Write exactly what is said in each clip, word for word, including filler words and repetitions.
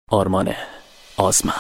آرمان آزمند.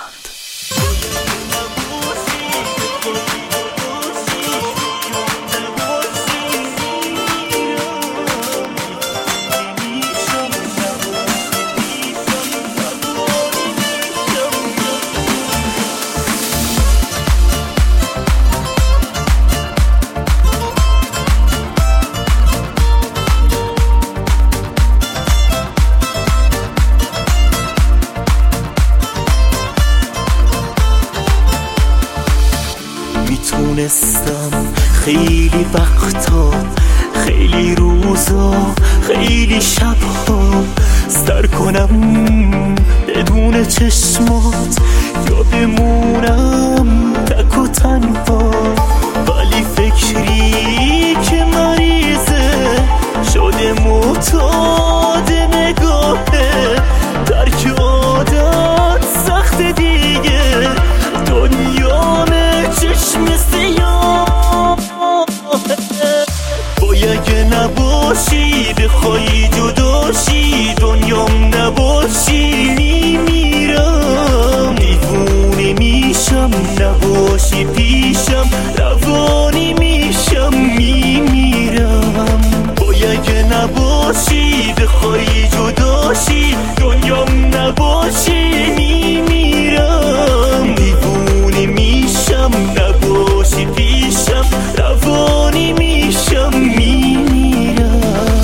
میتونستم خیلی وقتا، خیلی روزا، خیلی شبها سر کنم بدون چشمات یا بمونم تک و تنها، ولی فکری که مریضه شده معتاد نگاهه، درک عادت سخت دیگه، دنیامه چشم سیاه. وای اگه نباشی بخوای جداشی، دنیام نباشی میمیرم، دیوونه میشم نباشی پیشم، روانی میشم میمیرم. وای اگه نباشی بخوای جداشی، دنیام نباشی میمیرم، دیوونه میشم نباشی پیشم، روانی میشم میمیرم.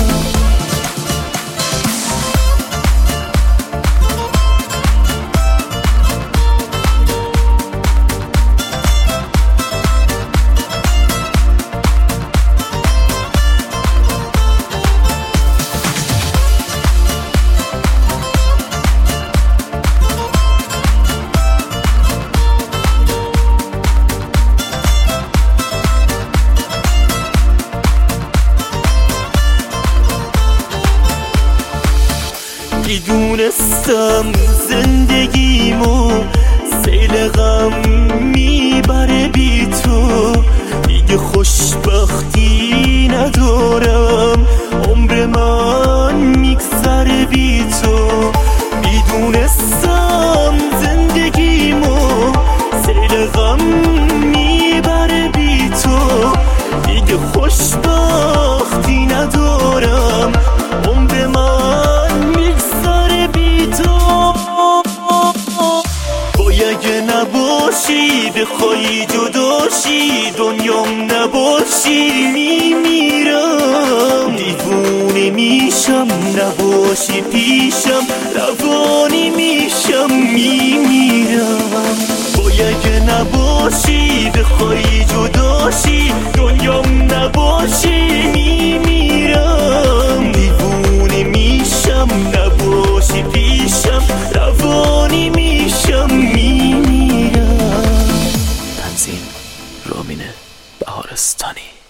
میدونستم زندگیمو سیل غم میبره بی تو، دیگه خوشبختی ندارم، عمر من میگذره بی تو. میدونستم زندگیمو سیل غم میبره بی تو، دیگه خوشبختی ندارم، عمر من میگذره بی تو. وای اگه نباشی بخوای جداشی، دنیام نباشی میمیرم، دیوونه میشم نباشی پیشم، روانی میشم میمیرم. وای اگه نباشی بخوای جداشی، دنیام نباشی میمیرم، دیوونه میشم نباشی پیشم، روانی میشم میمیرم. تنظیم رامین بهارستانی.